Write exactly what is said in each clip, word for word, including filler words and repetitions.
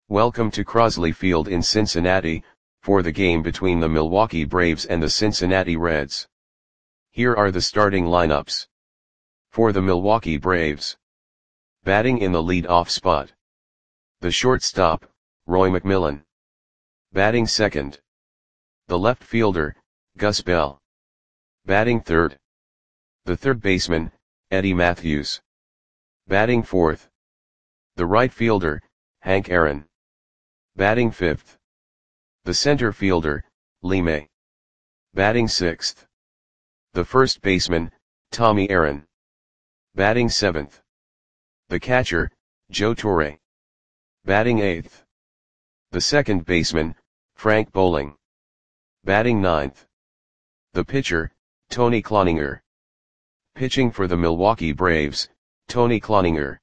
Welcome to Crosley Field in Cincinnati, for the game between the Milwaukee Braves and the Cincinnati Reds. Here are the starting lineups. For the Milwaukee Braves. Batting in the lead-off spot. The shortstop, Roy McMillan. Batting second. The left fielder, Gus Bell. Batting third. The third baseman, Eddie Mathews. Batting fourth. The right fielder, Hank Aaron. Batting fifth. The center fielder, Lee May. Batting sixth. The first baseman, Tommy Aaron. Batting seventh. The catcher, Joe Torre. Batting eighth. The second baseman, Frank Bowling. Batting ninth. The pitcher, Tony Cloninger. Pitching for the Milwaukee Braves, Tony Cloninger.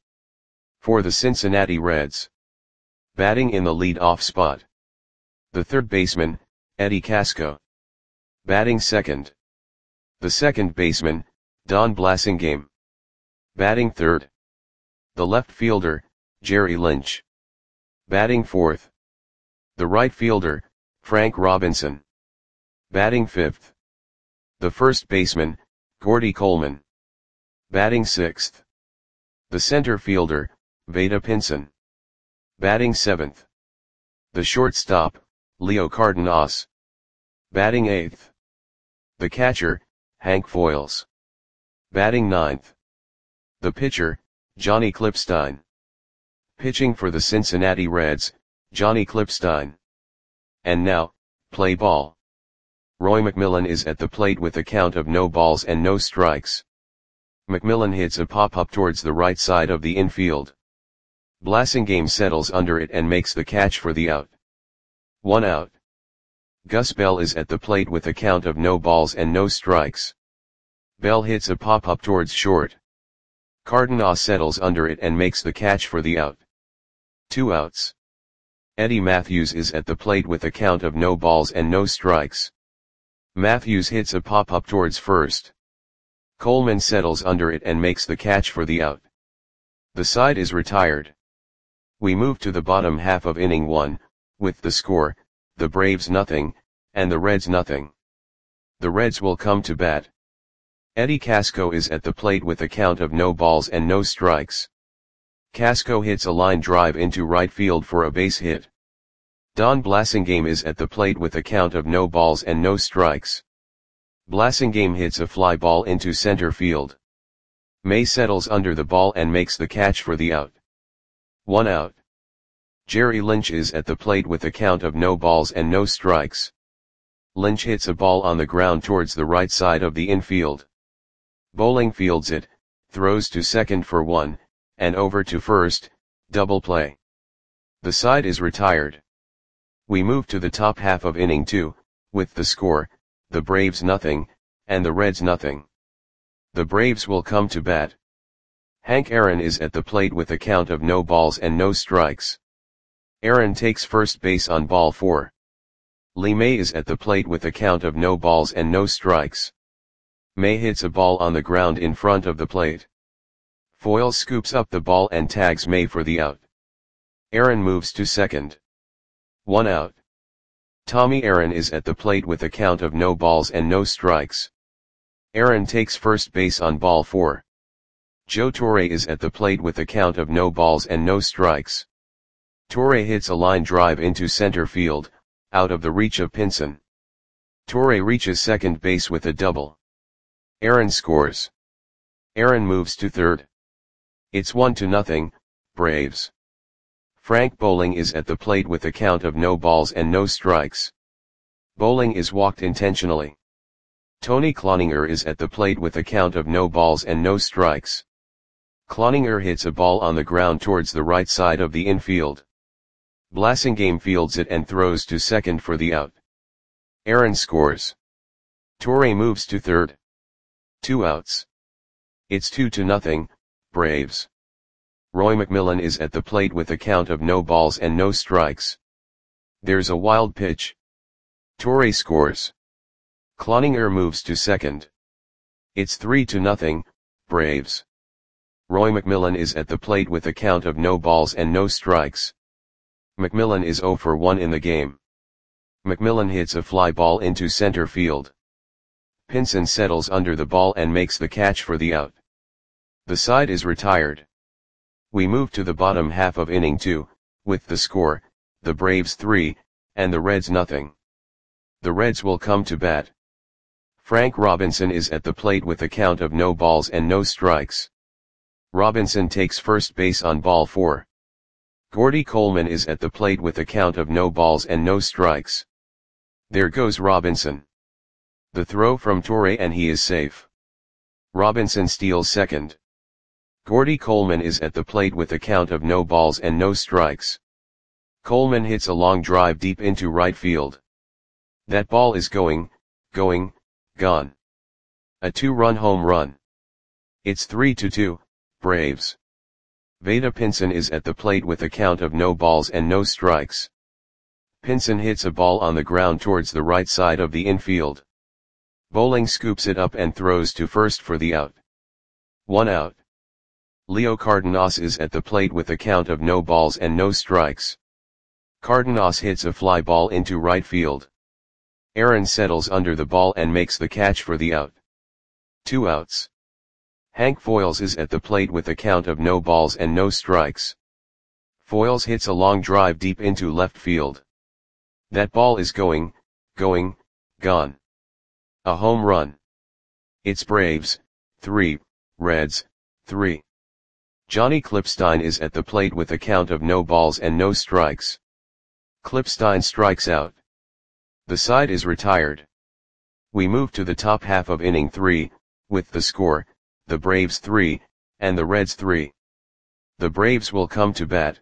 For the Cincinnati Reds. Batting in the lead-off spot. The third baseman, Eddie Casco. Batting second. The second baseman, Don Blasingame. Batting third. The left fielder, Jerry Lynch. Batting fourth. The right fielder, Frank Robinson. Batting fifth. The first baseman, Gordy Coleman. Batting sixth. The center fielder, Vada Pinson. Batting seventh. The shortstop, Leo Cardenas. Batting eighth. The catcher, Hank Foils. Batting ninth. The pitcher, Johnny Klipstein. Pitching for the Cincinnati Reds, Johnny Klipstein. And now, play ball. Roy McMillan is at the plate with a count of no balls and no strikes. McMillan hits a pop-up towards the right side of the infield. Blasingame settles under it and makes the catch for the out. One out. Gus Bell is at the plate with a count of no balls and no strikes. Bell hits a pop-up towards short. Cardenas settles under it and makes the catch for the out. Two outs. Eddie Mathews is at the plate with a count of no balls and no strikes. Mathews hits a pop-up towards first. Coleman settles under it and makes the catch for the out. The side is retired. We move to the bottom half of inning one, with the score, the Braves nothing, and the Reds nothing. The Reds will come to bat. Eddie Casco is at the plate with a count of no balls and no strikes. Casco hits a line drive into right field for a base hit. Don Blasingame is at the plate with a count of no balls and no strikes. Blasingame hits a fly ball into center field. May settles under the ball and makes the catch for the out. One out. Jerry Lynch is at the plate with a count of no balls and no strikes. Lynch hits a ball on the ground towards the right side of the infield. Bowling fields it, throws to second for one, and over to first, double play. The side is retired. We move to the top half of inning two, with the score, the Braves nothing, and the Reds nothing. The Braves will come to bat. Hank Aaron is at the plate with a count of no balls and no strikes. Aaron takes first base on ball four. Lee May is at the plate with a count of no balls and no strikes. May hits a ball on the ground in front of the plate. Foyle scoops up the ball and tags May for the out. Aaron moves to second. One out. Tommy Aaron is at the plate with a count of no balls and no strikes. Aaron takes first base on ball four. Joe Torre is at the plate with a count of no balls and no strikes. Torre hits a line drive into center field, out of the reach of Pinson. Torre reaches second base with a double. Aaron scores. Aaron moves to third. It's one to nothing, Braves. Frank Bowling is at the plate with a count of no balls and no strikes. Bowling is walked intentionally. Tony Cloninger is at the plate with a count of no balls and no strikes. Cloninger hits a ball on the ground towards the right side of the infield. Blasingame fields it and throws to second for the out. Aaron scores. Torre moves to third. Two outs. It's two to nothing, Braves. Roy McMillan is at the plate with a count of no balls and no strikes. There's a wild pitch. Torre scores. Cloninger moves to second. It's three to nothing, Braves. Roy McMillan is at the plate with a count of no balls and no strikes. McMillan is zero for one in the game. McMillan hits a fly ball into center field. Pinson settles under the ball and makes the catch for the out. The side is retired. We move to the bottom half of inning two, with the score, the Braves three, and the Reds nothing. The Reds will come to bat. Frank Robinson is at the plate with a count of no balls and no strikes. Robinson takes first base on ball four. Gordy Coleman is at the plate with a count of no balls and no strikes. There goes Robinson. The throw from Torre and he is safe. Robinson steals second. Gordy Coleman is at the plate with a count of no balls and no strikes. Coleman hits a long drive deep into right field. That ball is going, going, gone. A two-run home run. It's three to two, Braves. Vada Pinson is at the plate with a count of no balls and no strikes. Pinson hits a ball on the ground towards the right side of the infield. Bowling scoops it up and throws to first for the out. One out. Leo Cardenas is at the plate with a count of no balls and no strikes. Cardenas hits a fly ball into right field. Aaron settles under the ball and makes the catch for the out. Two outs. Hank Foils is at the plate with a count of no balls and no strikes. Foils hits a long drive deep into left field. That ball is going, going, gone. A home run. It's Braves, three, Reds, three. Johnny Klipstein is at the plate with a count of no balls and no strikes. Klipstein strikes out. The side is retired. We move to the top half of inning three, with the score, the Braves three, and the Reds three. The Braves will come to bat.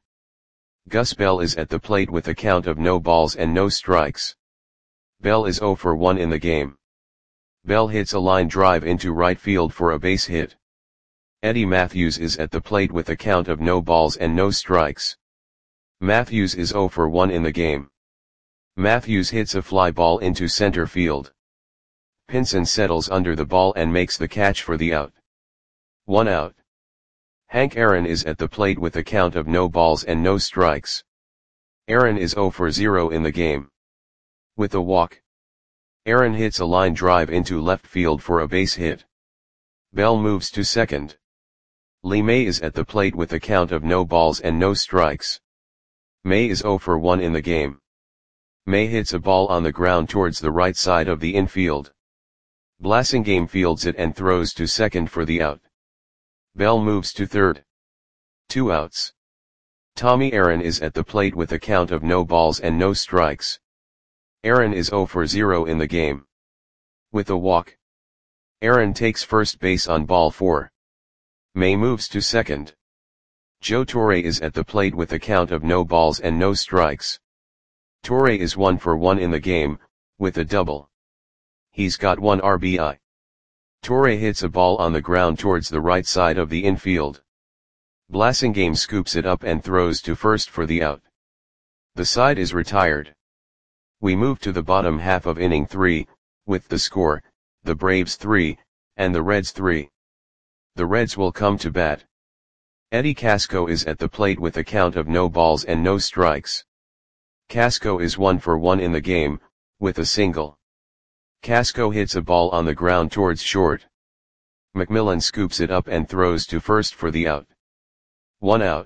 Gus Bell is at the plate with a count of no balls and no strikes. Bell is zero for one in the game. Bell hits a line drive into right field for a base hit. Eddie Matthews is at the plate with a count of no balls and no strikes. Matthews is zero for one in the game. Matthews hits a fly ball into center field. Pinson settles under the ball and makes the catch for the out. One out. Hank Aaron is at the plate with a count of no balls and no strikes. Aaron is zero for zero in the game. With a walk. Aaron hits a line drive into left field for a base hit. Bell moves to second. Lee May is at the plate with a count of no balls and no strikes. May is zero for one in the game. May hits a ball on the ground towards the right side of the infield. Blasingame fields it and throws to second for the out. Bell moves to third. Two outs. Tommy Aaron is at the plate with a count of no balls and no strikes. Aaron is zero for zero in the game. With a walk. Aaron takes first base on ball four. May moves to second. Joe Torre is at the plate with a count of no balls and no strikes. Torre is one for one in the game, with a double. He's got one R B I. Torre hits a ball on the ground towards the right side of the infield. Blasingame scoops it up and throws to first for the out. The side is retired. We move to the bottom half of inning three, with the score, the Braves three, and the Reds three. The Reds will come to bat. Eddie Casco is at the plate with a count of no balls and no strikes. Casco is one for one in the game, with a single. Casco hits a ball on the ground towards short. McMillan scoops it up and throws to first for the out. One out.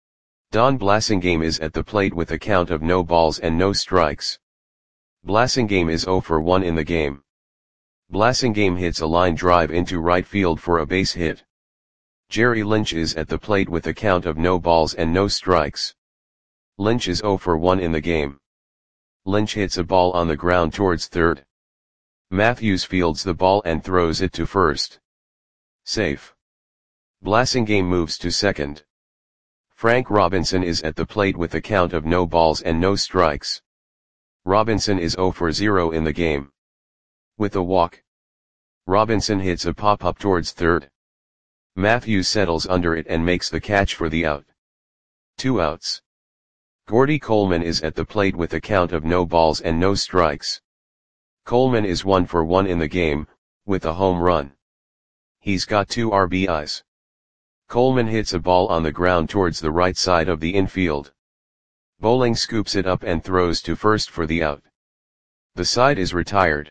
Don Blasingame is at the plate with a count of no balls and no strikes. Blasingame is zero for one in the game. Blasingame hits a line drive into right field for a base hit. Jerry Lynch is at the plate with a count of no balls and no strikes. Lynch is zero for one in the game. Lynch hits a ball on the ground towards third. Matthews fields the ball and throws it to first. Safe. Blasingame moves to second. Frank Robinson is at the plate with a count of no balls and no strikes. Robinson is zero for zero in the game. With a walk. Robinson hits a pop-up towards third. Matthews settles under it and makes the catch for the out. Two outs. Gordy Coleman is at the plate with a count of no balls and no strikes. Coleman is one for one in the game, with a home run. He's got two R B Is. Coleman hits a ball on the ground towards the right side of the infield. Bowling scoops it up and throws to first for the out. The side is retired.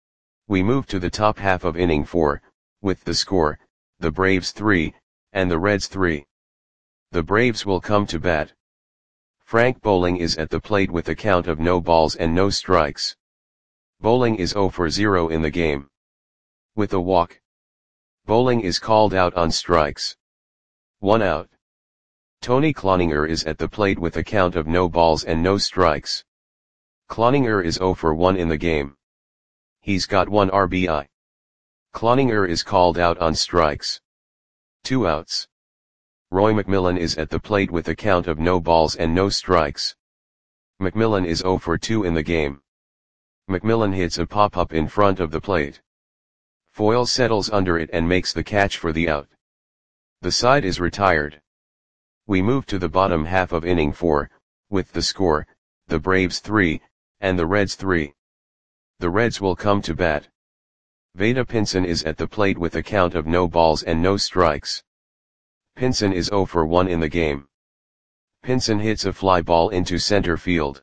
We move to the top half of inning four, with the score, the Braves three, and the Reds three. The Braves will come to bat. Frank Bowling is at the plate with a count of no balls and no strikes. Bowling is zero for zero in the game. With a walk. Bowling is called out on strikes. One out. Tony Cloninger is at the plate with a count of no balls and no strikes. Cloninger is zero for one in the game. He's got one R B I. Cloninger is called out on strikes. Two outs. Roy McMillan is at the plate with a count of no balls and no strikes. McMillan is zero for two in the game. McMillan hits a pop-up in front of the plate. Foyle settles under it and makes the catch for the out. The side is retired. We move to the bottom half of inning four, with the score, the Braves three, and the Reds three. The Reds will come to bat. Vada Pinson is at the plate with a count of no balls and no strikes. Pinson is zero for one in the game. Pinson hits a fly ball into center field.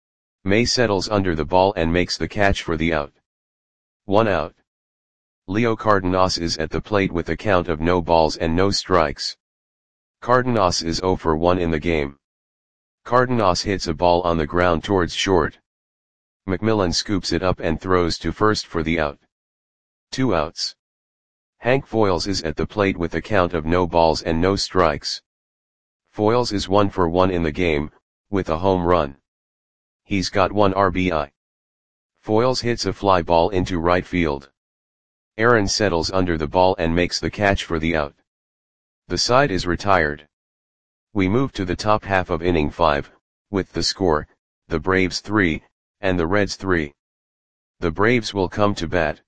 May settles under the ball and makes the catch for the out. One out. Leo Cardenas is at the plate with a count of no balls and no strikes. Cardenas is zero for one in the game. Cardenas hits a ball on the ground towards short. McMillan scoops it up and throws to first for the out. Two outs. Hank Foyles is at the plate with a count of no balls and no strikes. Foyles is one for one in the game, with a home run. He's got one R B I. Foyles hits a fly ball into right field. Aaron settles under the ball and makes the catch for the out. The side is retired. We move to the top half of inning five, with the score, the Braves three, and the Reds three. The Braves will come to bat.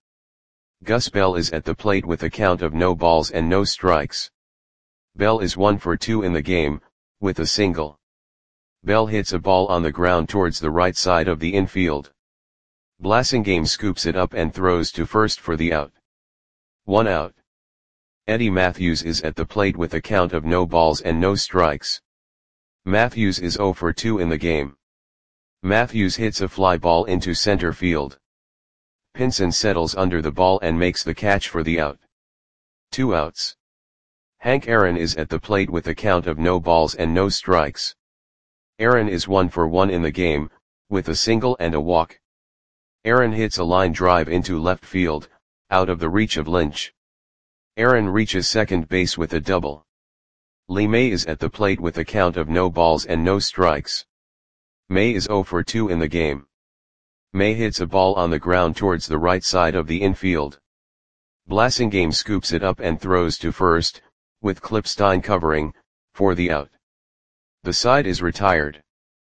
Gus Bell is at the plate with a count of no balls and no strikes. Bell is one for two in the game, with a single. Bell hits a ball on the ground towards the right side of the infield. Blasingame scoops it up and throws to first for the out. One out. Eddie Matthews is at the plate with a count of no balls and no strikes. Matthews is zero for two in the game. Matthews hits a fly ball into center field. Pinson settles under the ball and makes the catch for the out. Two outs. Hank Aaron is at the plate with a count of no balls and no strikes. Aaron is one for one in the game, with a single and a walk. Aaron hits a line drive into left field, out of the reach of Lynch. Aaron reaches second base with a double. Lee May is at the plate with a count of no balls and no strikes. May is zero for two in the game. May hits a ball on the ground towards the right side of the infield. Blasingame scoops it up and throws to first, with Klipstein covering, for the out. The side is retired.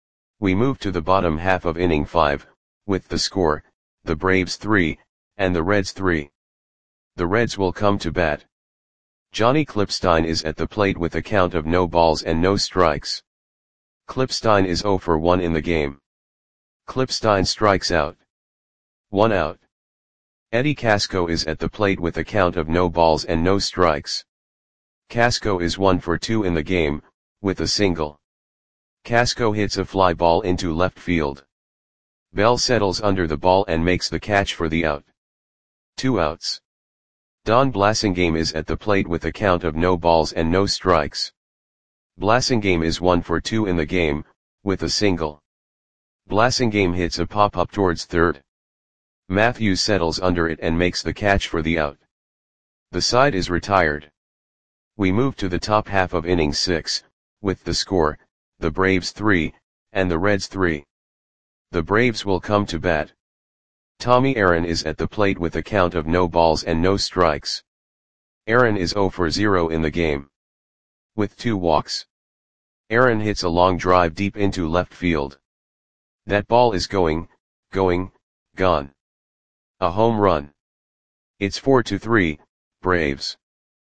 We move to the bottom half of inning five, with the score, the Braves three, and the Reds three. The Reds will come to bat. Johnny Klipstein is at the plate with a count of no balls and no strikes. Klipstein is zero for one in the game. Klipstein strikes out. One out. Eddie Casco is at the plate with a count of no balls and no strikes. Casco is one for two in the game, with a single. Casco hits a fly ball into left field. Bell settles under the ball and makes the catch for the out. Two outs. Don Blasingame is at the plate with a count of no balls and no strikes. Blasingame is one for two in the game, with a single. Blasingame hits a pop-up towards third. Matthews settles under it and makes the catch for the out. The side is retired. We move to the top half of inning six, with the score, the Braves three, and the Reds three. The Braves will come to bat. Tommy Aaron is at the plate with a count of no balls and no strikes. Aaron is zero for zero in the game. With two walks. Aaron hits a long drive deep into left field. That ball is going, going, gone. A home run. It's four to three, Braves.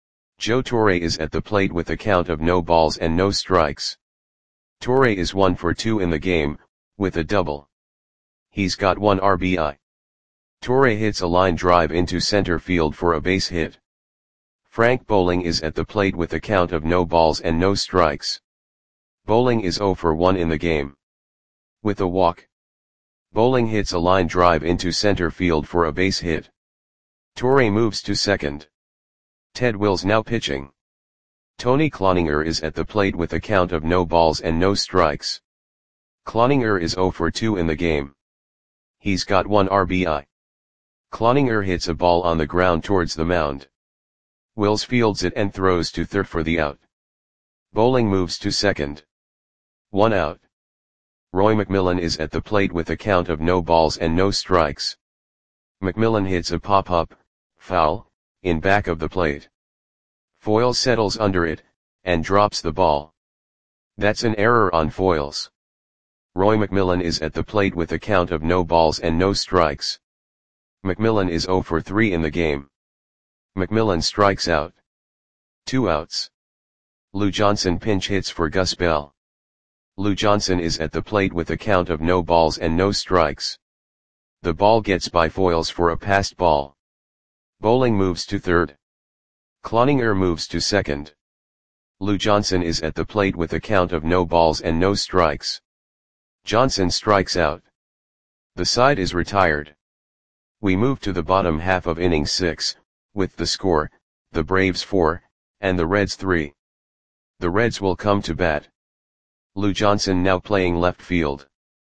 Joe Torre is at the plate with a count of no balls and no strikes. Torre is one for two in the game, with a double. He's got one R B I. Torre hits a line drive into center field for a base hit. Frank Bowling is at the plate with a count of no balls and no strikes. Bowling is zero for one in the game. with a walk. Bowling hits a line drive into center field for a base hit. Torre moves to second. Ted Wills now pitching. Tony Cloninger is at the plate with a count of no balls and no strikes. Cloninger is oh for two in the game. He's got one R B I. Cloninger hits a ball on the ground towards the mound. Wills fields it and throws to third for the out. Bowling moves to second. One out. Roy McMillan is at the plate with a count of no balls and no strikes. McMillan hits a pop-up, foul, in back of the plate. Foyles settles under it, and drops the ball. That's an error on Foyles. Roy McMillan is at the plate with a count of no balls and no strikes. McMillan is oh for three in the game. McMillan strikes out. Two outs. Lou Johnson pinch hits for Gus Bell. Lou Johnson is at the plate with a count of no balls and no strikes. The ball gets by Foyles for a passed ball. Bowling moves to third. Cloninger moves to second. Lou Johnson is at the plate with a count of no balls and no strikes. Johnson strikes out. The side is retired. We move to the bottom half of inning six, with the score, the Braves four, and the Reds three. The Reds will come to bat. Lou Johnson now playing left field.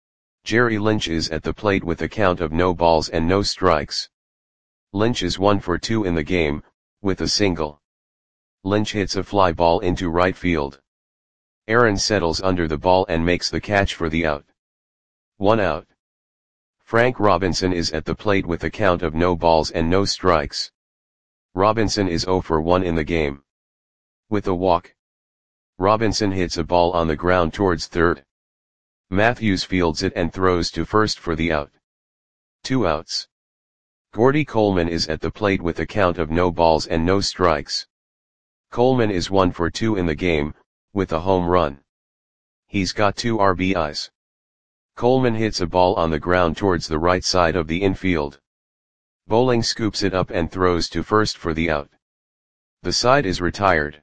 Jerry Lynch is at the plate with a count of no balls and no strikes. Lynch is one for two in the game, with a single. Lynch hits a fly ball into right field. Aaron settles under the ball and makes the catch for the out. One out. Frank Robinson is at the plate with a count of no balls and no strikes. Robinson is oh for one in the game. With a walk. Robinson hits a ball on the ground towards third. Matthews fields it and throws to first for the out. Two outs. Gordy Coleman is at the plate with a count of no balls and no strikes. Coleman is one for two in the game, with a home run. He's got two R B Is. Coleman hits a ball on the ground towards the right side of the infield. Bowling scoops it up and throws to first for the out. The side is retired.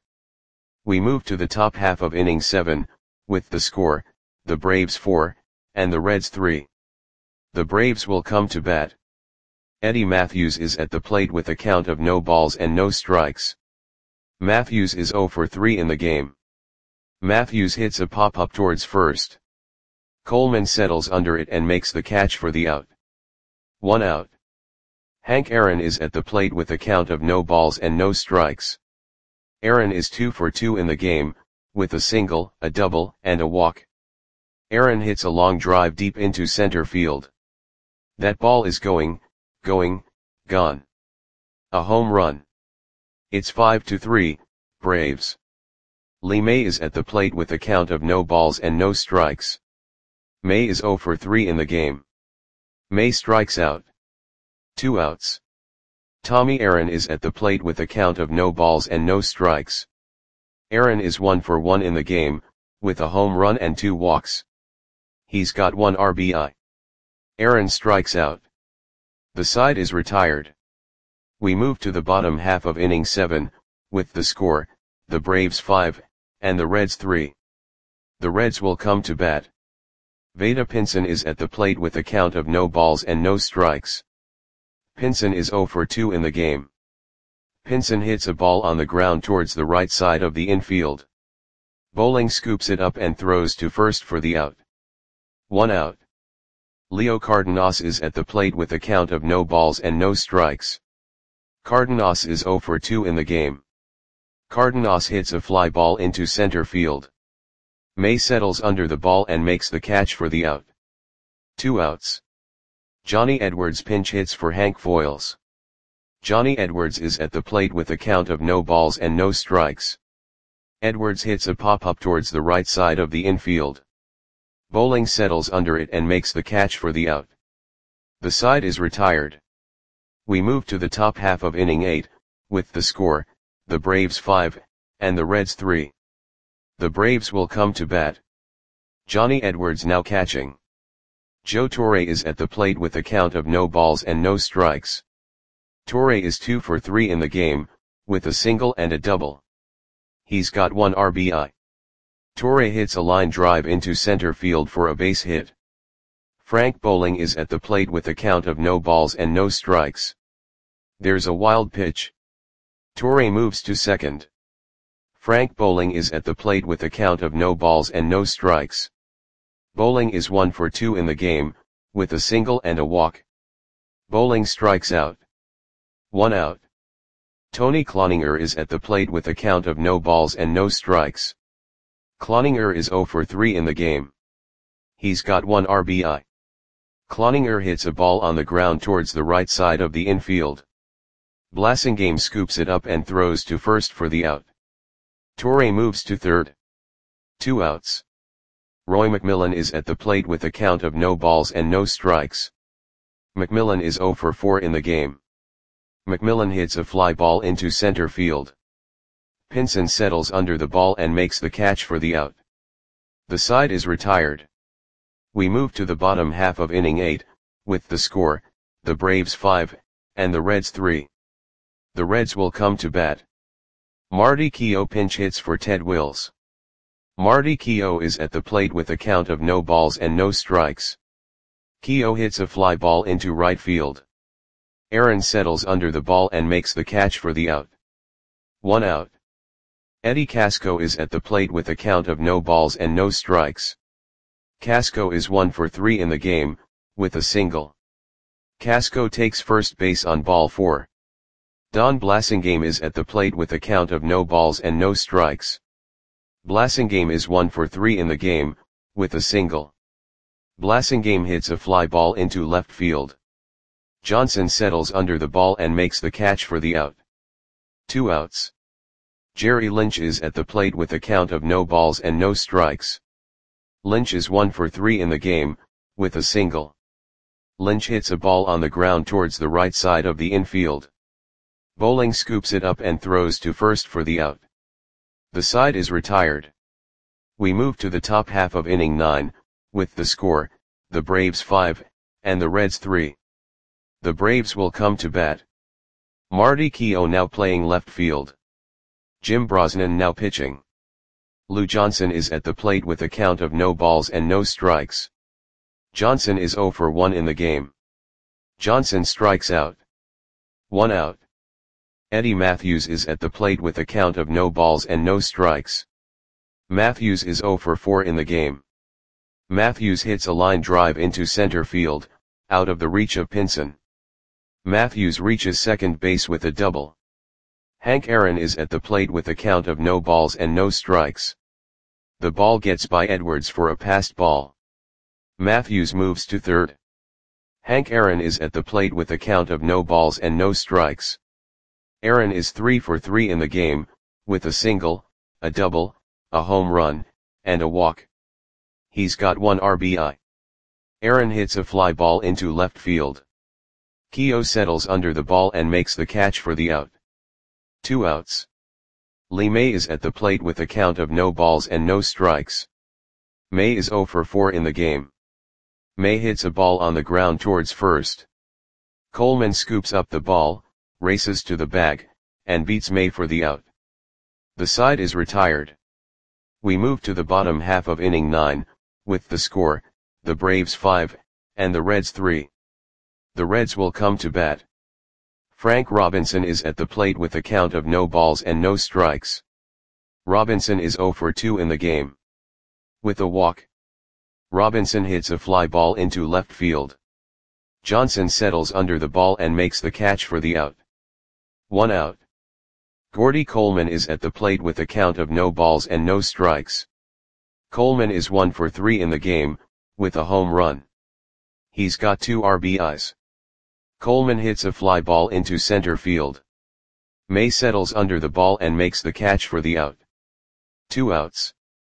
We move to the top half of inning seven, with the score, the Braves four, and the Reds three. The Braves will come to bat. Eddie Matthews is at the plate with a count of no balls and no strikes. Matthews is oh for three in the game. Matthews hits a pop-up towards first. Coleman settles under it and makes the catch for the out. One out. Hank Aaron is at the plate with a count of no balls and no strikes. Aaron is two for two in the game, with a single, a double, and a walk. Aaron hits a long drive deep into center field. That ball is going, going, gone. A home run. It's five to three, Braves. Lee May is at the plate with a count of no balls and no strikes. May is oh for three in the game. May strikes out. Two outs. Tommy Aaron is at the plate with a count of no balls and no strikes. Aaron is one for one in the game, with a home run and two walks. He's got one R B I. Aaron strikes out. The side is retired. We move to the bottom half of inning seven, with the score, the Braves five, and the Reds three. The Reds will come to bat. Vada Pinson is at the plate with a count of no balls and no strikes. Pinson is oh for two in the game. Pinson hits a ball on the ground towards the right side of the infield. Bowling scoops it up and throws to first for the out. One out. Leo Cardenas is at the plate with a count of no balls and no strikes. Cardenas is oh for two in the game. Cardenas hits a fly ball into center field. May settles under the ball and makes the catch for the out. Two outs. Johnny Edwards pinch hits for Hank Foyles. Johnny Edwards is at the plate with a count of no balls and no strikes. Edwards hits a pop-up towards the right side of the infield. Bowling settles under it and makes the catch for the out. The side is retired. We move to the top half of inning eight, with the score, the Braves five, and the Reds three. The Braves will come to bat. Johnny Edwards now catching. Joe Torre is at the plate with a count of no balls and no strikes. Torre is two for three in the game, with a single and a double. He's got one R B I. Torre hits a line drive into center field for a base hit. Frank Bowling is at the plate with a count of no balls and no strikes. There's a wild pitch. Torre moves to second. Frank Bowling is at the plate with a count of no balls and no strikes. Bowling is one for two in the game, with a single and a walk. Bowling strikes out. One out. Tony Cloninger is at the plate with a count of no balls and no strikes. Cloninger is zero for three in the game. He's got one R B I. Cloninger hits a ball on the ground towards the right side of the infield. Blasingame scoops it up and throws to first for the out. Torre moves to third. Two outs. Roy McMillan is at the plate with a count of no balls and no strikes. McMillan is zero for four in the game. McMillan hits a fly ball into center field. Pinson settles under the ball and makes the catch for the out. The side is retired. We move to the bottom half of inning eight, with the score, the Braves five, and the Reds three. The Reds will come to bat. Marty Keough pinch hits for Ted Wills. Marty Keough is at the plate with a count of no balls and no strikes. Keough hits a fly ball into right field. Aaron settles under the ball and makes the catch for the out. One out. Eddie Casco is at the plate with a count of no balls and no strikes. Casco is one for three in the game, with a single. Casco takes first base on ball four. Don Blasingame is at the plate with a count of no balls and no strikes. Blasingame is one for three in the game, with a single. Blasingame hits a fly ball into left field. Johnson settles under the ball and makes the catch for the out. Two outs. Jerry Lynch is at the plate with a count of no balls and no strikes. Lynch is one for three in the game, with a single. Lynch hits a ball on the ground towards the right side of the infield. Bowling scoops it up and throws to first for the out. The side is retired. We move to the top half of inning nine, with the score, the Braves five, and the Reds three. The Braves will come to bat. Marty Keough now playing left field. Jim Brosnan now pitching. Lou Johnson is at the plate with a count of no balls and no strikes. Johnson is zero for one in the game. Johnson strikes out. One out. Eddie Matthews is at the plate with a count of no balls and no strikes. Matthews is zero for four in the game. Matthews hits a line drive into center field, out of the reach of Pinson. Matthews reaches second base with a double. Hank Aaron is at the plate with a count of no balls and no strikes. The ball gets by Edwards for a passed ball. Matthews moves to third. Hank Aaron is at the plate with a count of no balls and no strikes. Aaron is three for three in the game, with a single, a double, a home run, and a walk. He's got one R B I. Aaron hits a fly ball into left field. Keough settles under the ball and makes the catch for the out. Two outs. Lee May is at the plate with a count of no balls and no strikes. May is zero for four in the game. May hits a ball on the ground towards first. Coleman scoops up the ball, races to the bag, and beats May for the out. The side is retired. We move to the bottom half of inning nine, with the score, the Braves five, and the Reds three. The Reds will come to bat. Frank Robinson is at the plate with a count of no balls and no strikes. Robinson is zero for two in the game. With a walk. Robinson hits a fly ball into left field. Johnson settles under the ball and makes the catch for the out. One out. Gordy Coleman is at the plate with a count of no balls and no strikes. Coleman is one for three in the game, with a home run. He's got two R B Is. Coleman hits a fly ball into center field. May settles under the ball and makes the catch for the out. Two outs.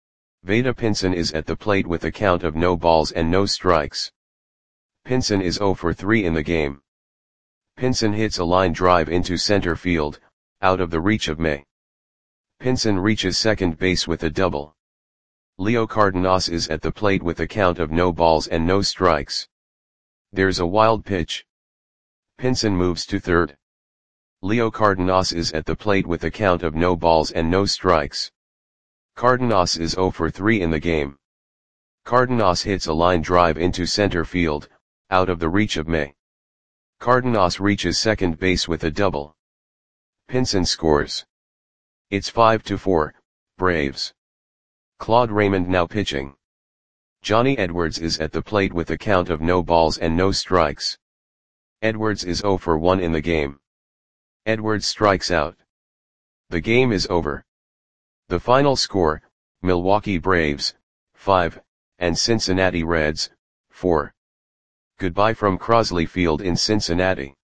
Vada Pinson is at the plate with a count of no balls and no strikes. Pinson is zero for three in the game. Pinson hits a line drive into center field, out of the reach of May. Pinson reaches second base with a double. Leo Cardenas is at the plate with a count of no balls and no strikes. There's a wild pitch. Pinson moves to third. Leo Cardenas is at the plate with a count of no balls and no strikes. Cardenas is zero for three in the game. Cardenas hits a line drive into center field, out of the reach of May. Cardenas reaches second base with a double. Pinson scores. It's five to four, Braves. Claude Raymond now pitching. Johnny Edwards is at the plate with a count of no balls and no strikes. Edwards is zero for one in the game. Edwards strikes out. The game is over. The final score, Milwaukee Braves, five, and Cincinnati Reds, four. Goodbye from Crosley Field in Cincinnati.